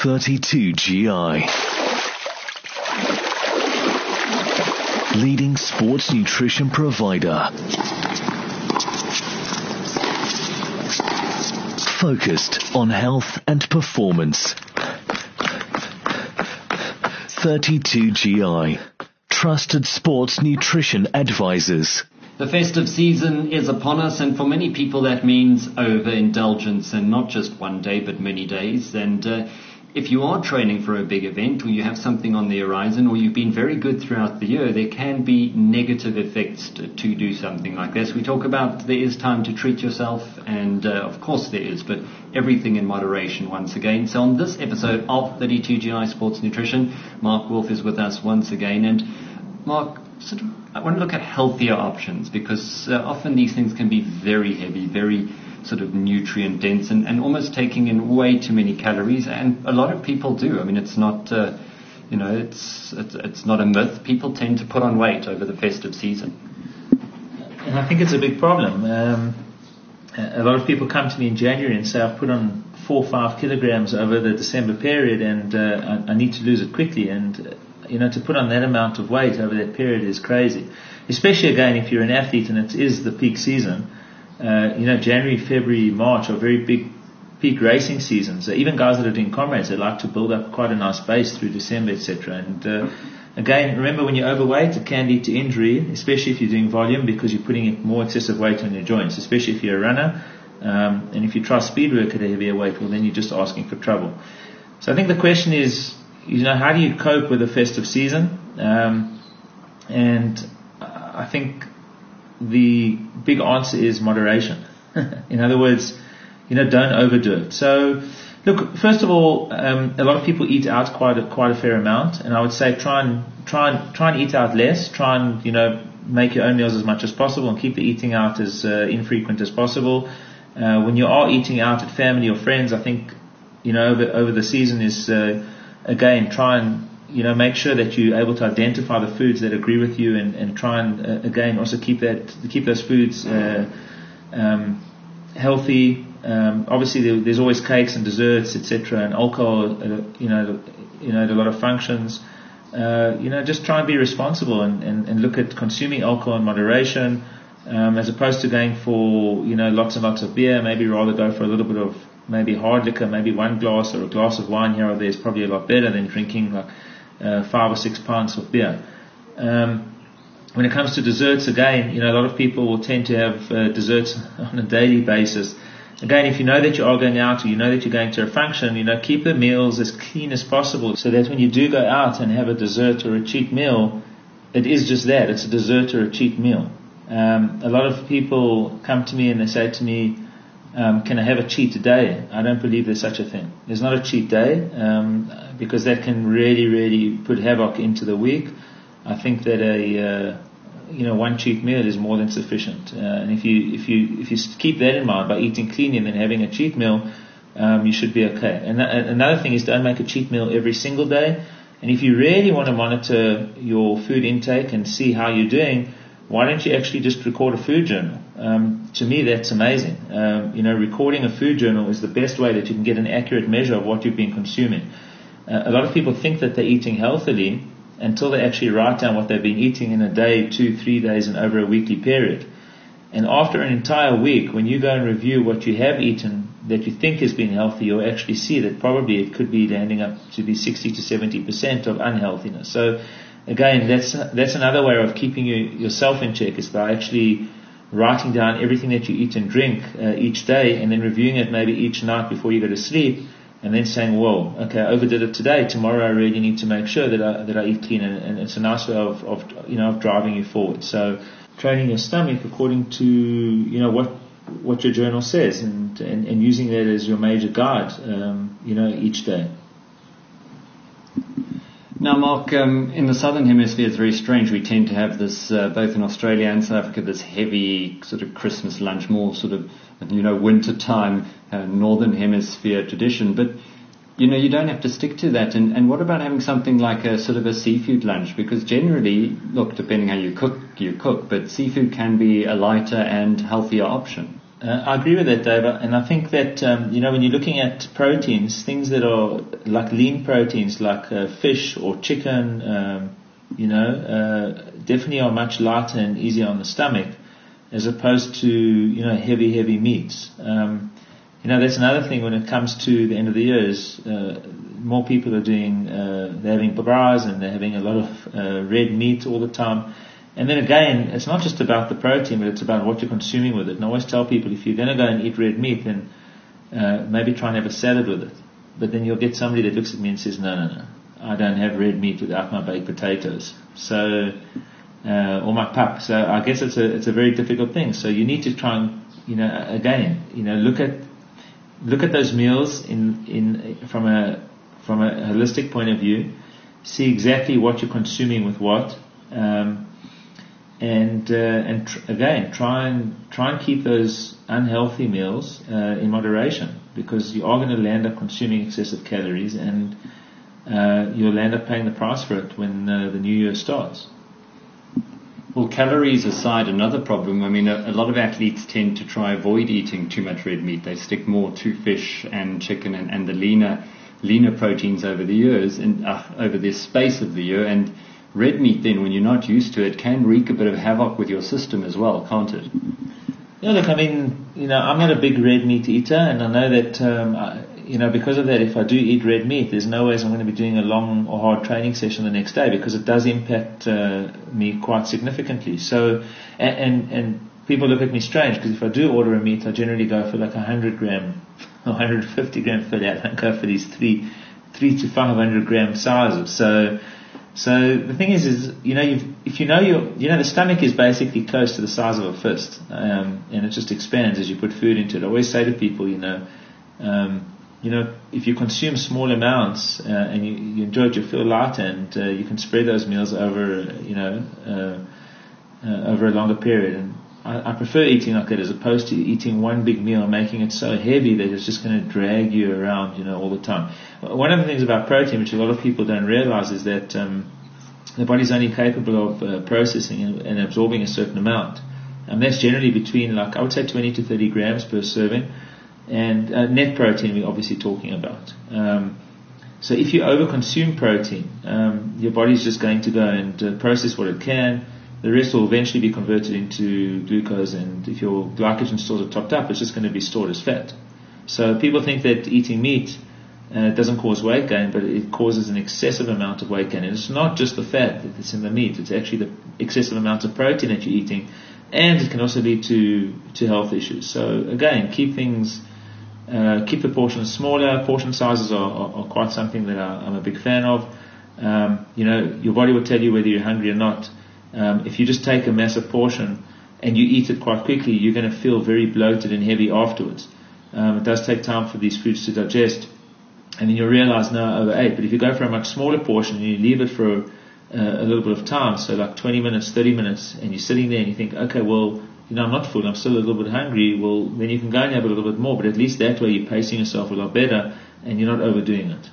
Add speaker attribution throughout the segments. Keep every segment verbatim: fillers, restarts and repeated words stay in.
Speaker 1: thirty-two G I. Leading sports nutrition provider. Focused on health and performance. thirty-two G I. Trusted sports nutrition advisors.
Speaker 2: The festive season is upon us, and for many people that means overindulgence, and not just one day but many days. And uh, if you are training for a big event, or you have something on the horizon, or you've been very good throughout the year, there can be negative effects to, to do something like this. We talk about there is time to treat yourself, and uh, of course there is, but everything in moderation once again. So on this episode of thirty-two G I Sports Nutrition, Mark Wolf is with us once again. And Mark, sort of, I want to look at healthier options, because uh, often these things can be very heavy, very sort of nutrient dense, and, and almost taking in way too many calories. And a lot of people do. I mean, it's not, uh, you know, it's, it's it's not a myth. People tend to put on weight over the festive season.
Speaker 3: And I think it's a big problem. Um, a lot of people come to me in January and say, I've put on four or five kilograms over the December period, and uh, I, I need to lose it quickly. And uh, you know, to put on that amount of weight over that period is crazy. Especially, again, if you're an athlete and it is the peak season. Uh, you know, January, February, March are very big peak racing seasons. Uh, even guys that are doing comrades, they like to build up quite a nice base through December, et cetera. And uh, again, remember, when you're overweight, it can lead to injury, especially if you're doing volume, because you're putting more excessive weight on your joints, especially if you're a runner. Um, and if you try speed work at a heavier weight, well, then you're just asking for trouble. So I think the question is, you know, how do you cope with the festive season? Um, and I think the big answer is moderation. In other words, you know, don't overdo it. So, look, first of all, um, a lot of people eat out quite a, quite a fair amount, and I would say try and try and try and eat out less. Try and, you know, make your own meals as much as possible, and keep the eating out as uh, infrequent as possible. Uh, when you are eating out at family or friends, I think, you know, over, over the season is uh, again, try and, you know, make sure that you're able to identify the foods that agree with you, and, and try and, uh, again, also keep that, keep those foods uh, um, healthy. Um, obviously, there, there's always cakes and desserts, et cetera, and alcohol, uh, you know, you know, at a lot of functions. Uh, you know, just try and be responsible, and, and, and look at consuming alcohol in moderation, um, as opposed to going for, you know, lots and lots of beer. Maybe rather go for a little bit of maybe hard liquor, maybe one glass or a glass of wine here or there is probably a lot better than drinking like uh, five or six pints of beer. Um, when it comes to desserts, again, you know, a lot of people will tend to have uh, desserts on a daily basis. Again, if you know that you are going out, or you know that you're going to a function, you know, keep the meals as clean as possible, so that when you do go out and have a dessert or a cheat meal, it is just that, it's a dessert or a cheat meal. Um, a lot of people come to me and they say to me, Um, can I have a cheat day? I don't believe there's such a thing. There's not a cheat day, um, because that can really, really put havoc into the week. I think that a, uh, you know, one cheat meal is more than sufficient. Uh, and if you, if you, if you keep that in mind by eating cleanly and then having a cheat meal, um, you should be okay. And th- another thing is, don't make a cheat meal every single day. And if you really want to monitor your food intake and see how you're doing, why don't you actually just record a food journal? Um, to me, that's amazing. Um, you know, recording a food journal is the best way that you can get an accurate measure of what you've been consuming. Uh, a lot of people think that they're eating healthily until they actually write down what they've been eating in a day, two, three days, and over a weekly period. And after an entire week, when you go and review what you have eaten that you think has been healthy, you'll actually see that probably it could be landing up to be sixty to seventy percent of unhealthiness. So, again, that's that's another way of keeping you, yourself in check, is by actually writing down everything that you eat and drink uh, each day, and then reviewing it maybe each night before you go to sleep, and then saying, whoa, okay, I overdid it today. Tomorrow I really need to make sure that I, that I eat clean, and, and it's a nice way of, of, you know, of driving you forward. So training your stomach according to, you know, what what your journal says, and, and, and using that as your major guide, um, you know, each day.
Speaker 2: Now, Mark, um, in the Southern Hemisphere, it's very strange. We tend to have this, uh, both in Australia and South Africa, this heavy sort of Christmas lunch, more sort of, you know, winter time, uh, Northern Hemisphere tradition. But, you know, you don't have to stick to that. And, and what about having something like a sort of a seafood lunch? Because generally, look, depending how you cook, you cook, but seafood can be a lighter and healthier option.
Speaker 3: Uh, Uh, I agree with that, Dave, and I think that um, you know when you're looking at proteins, things that are like lean proteins, like uh, fish or chicken, um, you know, uh, definitely are much lighter and easier on the stomach, as opposed to you know heavy, heavy meats. Um, you know, that's another thing when it comes to the end of the year is uh, more people are doing, uh, they're having bras and they're having a lot of uh, red meat all the time. And then again, it's not just about the protein, but it's about what you're consuming with it. And I always tell people, if you're going to go and eat red meat, then uh, maybe try and have a salad with it. But then you'll get somebody that looks at me and says, no, no, no, I don't have red meat without my baked potatoes. So, uh, or my pap. So I guess it's a it's a very difficult thing. So you need to try and, you know, again, you know, look at look at those meals in in from a from a holistic point of view. See exactly what you're consuming with what. Um, And uh, and tr- again, try and try and keep those unhealthy meals uh, in moderation, because you are going to land up consuming excessive calories, and uh, you'll end up paying the price for it when uh, the new year starts.
Speaker 2: Well, calories aside, another problem. I mean, a, a lot of athletes tend to try avoid eating too much red meat. They stick more to fish and chicken and, and the leaner leaner proteins over the years and uh, over this space of the year. And red meat, then, when you're not used to it, can wreak a bit of havoc with your system as well, can't it?
Speaker 3: Yeah, look, I mean, you know, I'm not a big red meat eater, and I know that, um, I, you know, because of that, if I do eat red meat, there's no ways I'm going to be doing a long or hard training session the next day, because it does impact uh, me quite significantly. So, and, and, and people look at me strange, because if I do order a meat, I generally go for like a one hundred gram or one hundred fifty gram fillet. I don't go for these three, three to five hundred gram sizes. So, So the thing is, is you know, you've, if you know your, you know, the stomach is basically close to the size of a fist, um, and it just expands as you put food into it. I always say to people, you know, um, you know, if you consume small amounts uh, and you, you enjoy it, you feel lighter, and uh, you can spread those meals over, you know, uh, uh, over a longer period. And I, I prefer eating like that as opposed to eating one big meal and making it so heavy that it's just going to drag you around, you know, all the time. One of the things about protein, which a lot of people don't realize, is that um, the body's only capable of uh, processing and, and absorbing a certain amount. And that's generally between, like, I would say twenty to thirty grams per serving. And uh, net protein we're obviously talking about. Um, so if you overconsume protein, um, your body's just going to go and uh, process what it can. The rest will eventually be converted into glucose, and if your glycogen stores are topped up, it's just going to be stored as fat. So people think that eating meat uh, doesn't cause weight gain, but it causes an excessive amount of weight gain. And it's not just the fat that's in the meat, it's actually the excessive amount of protein that you're eating, and it can also lead to, to health issues. So again, keep things, uh, keep the portions smaller. Portion sizes are, are, are quite something that I, I'm a big fan of. Um, you know, your body will tell you whether you're hungry or not. Um, if you just take a massive portion and you eat it quite quickly, you're going to feel very bloated and heavy afterwards. Um, it does take time for these foods to digest, and then you'll realize, no, I overate. But if you go for a much smaller portion and you leave it for uh, a little bit of time, so like twenty minutes, thirty minutes, and you're sitting there and you think, okay, well, you know, I'm not full, I'm still a little bit hungry, well, then you can go and have a little bit more, but at least that way you're pacing yourself a lot better and you're not overdoing it.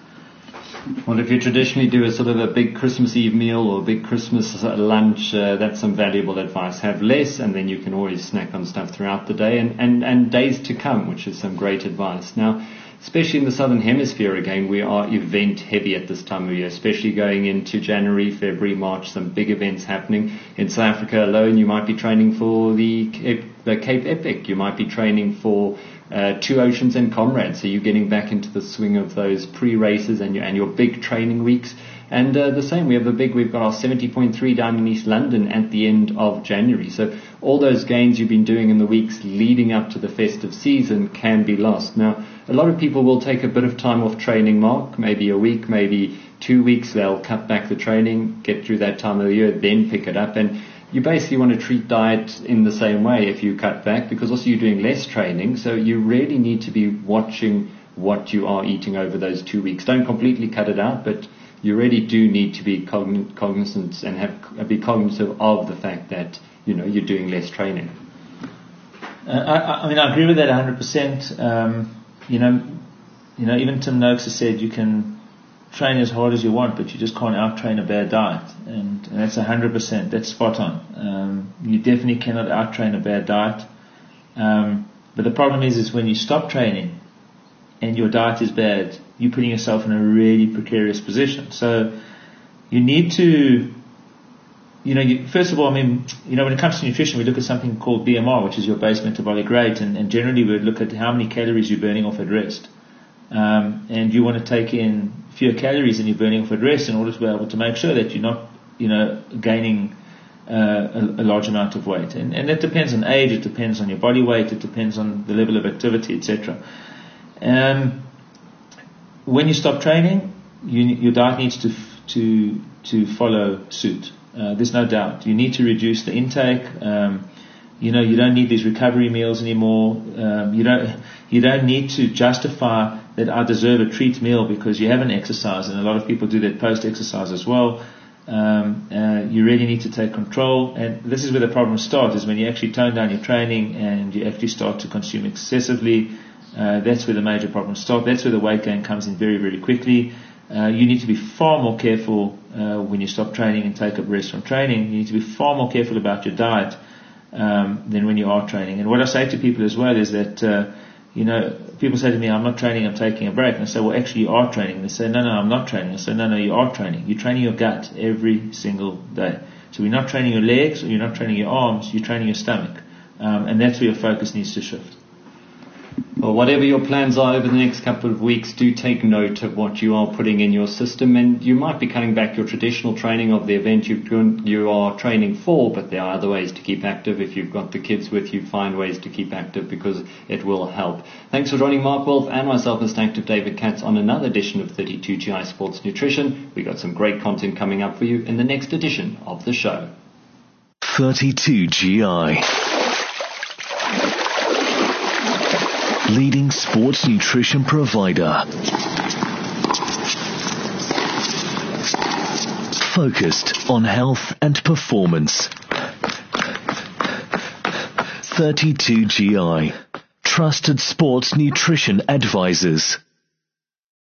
Speaker 2: Well, if you traditionally do a sort of a big Christmas Eve meal or a big Christmas lunch, uh, that's some valuable advice. Have less, and then you can always snack on stuff throughout the day and, and, and days to come, which is some great advice. Now, especially in the Southern Hemisphere again, we are event heavy at this time of year, especially going into January, February, March, some big events happening. In South Africa alone, you might be training for the Cape, the Cape Epic. You might be training for Uh, Two Oceans and Comrades, so you're getting back into the swing of those pre-races and your, and your big training weeks. And uh, the same, we have the big, we've got our seventy point three down in East London at the end of January. So all those gains you've been doing in the weeks leading up to the festive season can be lost. Now, a lot of people will take a bit of time off training, Mark, maybe a week, maybe two weeks. They'll cut back the training, get through that time of the year, then pick it up. And you basically want to treat diet in the same way if you cut back, because also you're doing less training, so you really need to be watching what you are eating over those two weeks. Don't completely cut it out, but you really do need to be cogn- cognizant and have be cognizant of the fact that, you know, you're doing less training.
Speaker 3: Uh, I, I mean, I agree with that one hundred percent. Um, you know, you know, even Tim Noakes has said you can train as hard as you want, but you just can't out-train a bad diet, and, and that's one hundred percent. That's spot on. Um, you definitely cannot out-train a bad diet. Um, but the problem is, is when you stop training and your diet is bad, you're putting yourself in a really precarious position. So you need to, you know, you, first of all, I mean, you know, when it comes to nutrition, we look at something called B M R, which is your base metabolic rate, and, and generally we look at how many calories you're burning off at rest. Um, and you want to take in fewer calories than you're burning off at rest in order to be able to make sure that you're not, you know, gaining uh, a, a large amount of weight. And, and that depends on age, it depends on your body weight, it depends on the level of activity, et cetera. Um, when you stop training, you, your diet needs to to to follow suit. Uh, there's no doubt. You need to reduce the intake. Um, you know, you don't need these recovery meals anymore. Um, you don't you don't need to justify that I deserve a treat meal because you haven't exercised, and a lot of people do that post-exercise as well. Um, uh, you really need to take control, and this is where the problems start, is when you actually tone down your training and you actually start to consume excessively. Uh, that's where the major problems start. That's where the weight gain comes in very, very quickly. Uh, you need to be far more careful uh, when you stop training and take a rest from training. You need to be far more careful about your diet um, than when you are training. And what I say to people as well is that, uh, you know, people say to me, I'm not training, I'm taking a break. And I say, well, actually you are training. And they say, no, no, I'm not training. I say, no, no, you are training. You're training your gut every single day. So you're not training your legs or you're not training your arms, you're training your stomach. Um, and that's where your focus needs to shift.
Speaker 2: Well, whatever your plans are over the next couple of weeks, do take note of what you are putting in your system, and you might be cutting back your traditional training of the event you you are training for, but there are other ways to keep active. If you've got the kids with you, find ways to keep active because it will help. Thanks for joining Mark Wolf and myself, Mister Active David Katz, on another edition of thirty-two G I Sports Nutrition. We got some great content coming up for you in the next edition of the show.
Speaker 1: thirty-two G I. Leading sports nutrition provider. Focused on health and performance. thirty-two G I. Trusted sports nutrition advisors.